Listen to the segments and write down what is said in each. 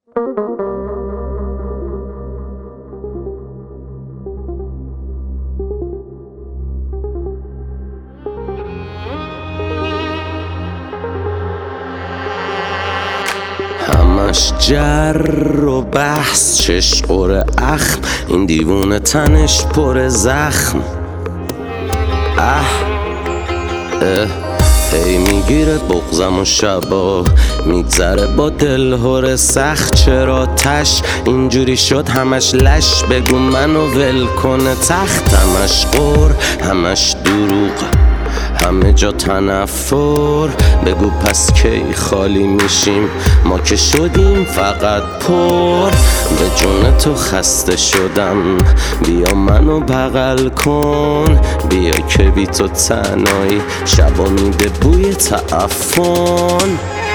همش جر و بحث، چش قره اخم، این دیوونه تنش پر زخم. هی میگیره بغزم و شبا میگذره با دلهور سخت. چرا تش اینجوری شد همش لش، بگو منو ول کنه تخت. همش قور همش دروغ، همه جا تنفر. بگو پس کی خالی میشیم، ما که شدیم فقط پر. به جون تو خسته شدم، بیا منو بغل کن. بیا که بی تو تنهایی شبا میده بوی تعفن.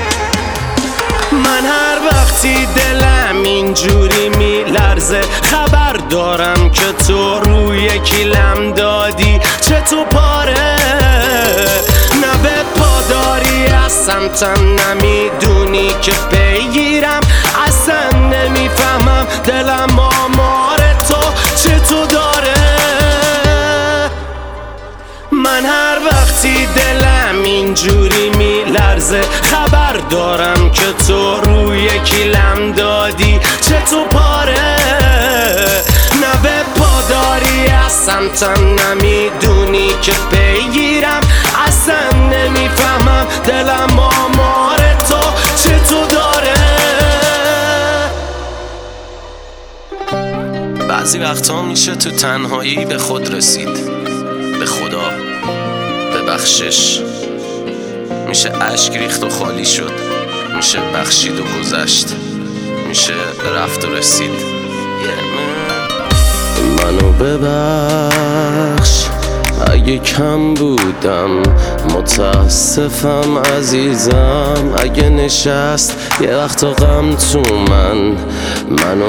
من هر وقتی دلم اینجوری میلرزه، خبر دارم که تو روی کیلم دادی. چه تو پاره نه به پاداری از سمتم، نمیدونی که پیگیرم. اصلا نمیفهمم دلم آمار تو چه تو داره. من هر وقتی دلم اینجوری میلرزه، خبر دارم که تو روی کیلم دادی. چه تو پاره نه به پاداری از سمتم، نمیدونی که پیگیرم. اصلا نمیفهمم دلم آمار تو چه تو داره. بعضی وقتا میشه تو تنهایی به خود رسید، به خدا ببخشش. میشه اشک ریخت و خالی شد، میشه بخشید و گذشت، میشه رفت و رسید. منو ببخش اگه کم بودم، متاسفم عزیزم اگه نشست یه وقت غم تو من. منو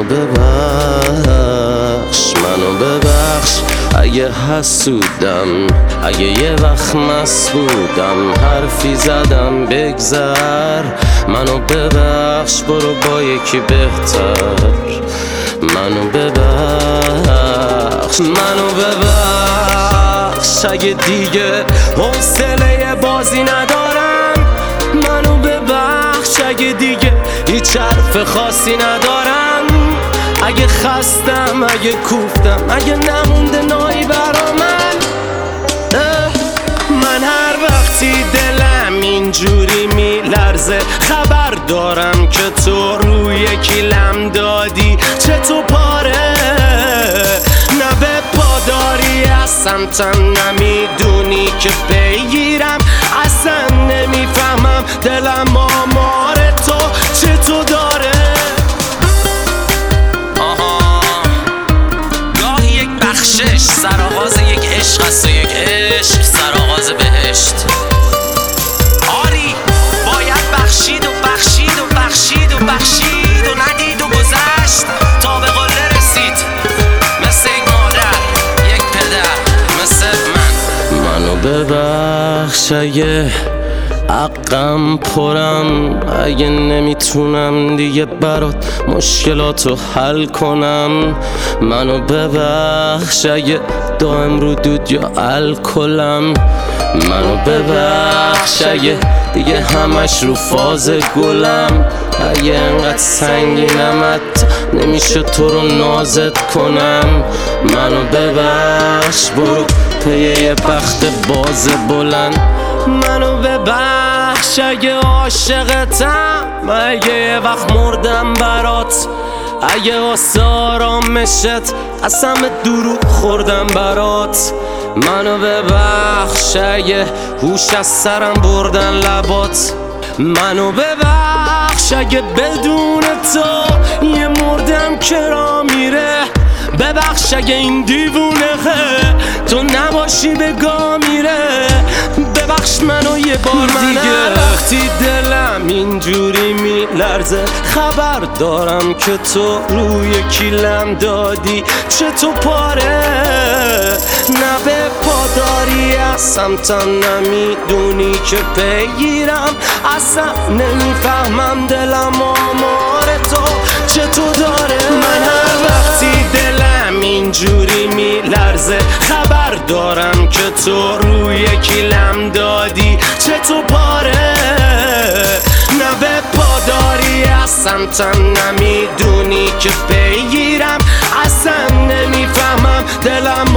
ببخش، منو ببخش اگه حسودم، اگه یه وقت مست بودم حرفی زدم بگذر. منو ببخش برو با یکی بهتر. منو ببخش، منو ببخش اگه دیگه حوصله بازی ندارم. منو ببخش اگه دیگه هیچ حرف خاصی ندارم. اگه خستم، اگه کوفتم، اگه نمونده نایی برا من. من هر وقتی دلم اینجوری میلرزه، خبر دارم که تو روی کیلم دادی. چه تو پاره نه به پاداری از سمتم، نمیدونی که پیگیرم. اصلا نمیفهمم دلم آمار تو چه تو داره. گاهی یک بخشش سرآغاز یک عشق است و یک عشق سرآغاز بهشت. آری باید بخشید و بخشید و بخشید و بخشید و ندید و گذشت تا به قله رسید. مثل یک مادر، یک پدر، مثل من. منو ببخش اگه حقم پرم، اگه نمیتونم دیگه برات مشکلاتو حل کنم. منو ببخش اگه دائم رو دود یا الکلم. منو ببخش اگه دیگه همش رو فاز گلم. اگه انقدر سنگینم حتی نمیشه تو رو نازت کنم. منو ببخش برو پی یه بخت باز بلند. منو ببخش اگه عاشقتم، اگه یه وقت مردم برات، اگه واسه آرامشت از همه دروغ خوردم برات. منو ببخش اگه هوش از سرم بردن لبات. منو ببخش اگه بدون تو یه مردم کرا میره. ببخش اگه این دیوونه تو نباشی بگا میره. ببخش منو یه بار دیگه. وقتی دلم اینجوری میلرزه، خبر دارم که تو روی کیلم دادی. چه تو پاره نه به پاداری از سمتم، نمیدونی که پیگیرم. اصلا نمیفهمم دلم آمار تو تو روی کیلم دادی چطور پاره نه پاداری از سمتم نمیدونی که بگیرم اصلا نمیفهمم دلم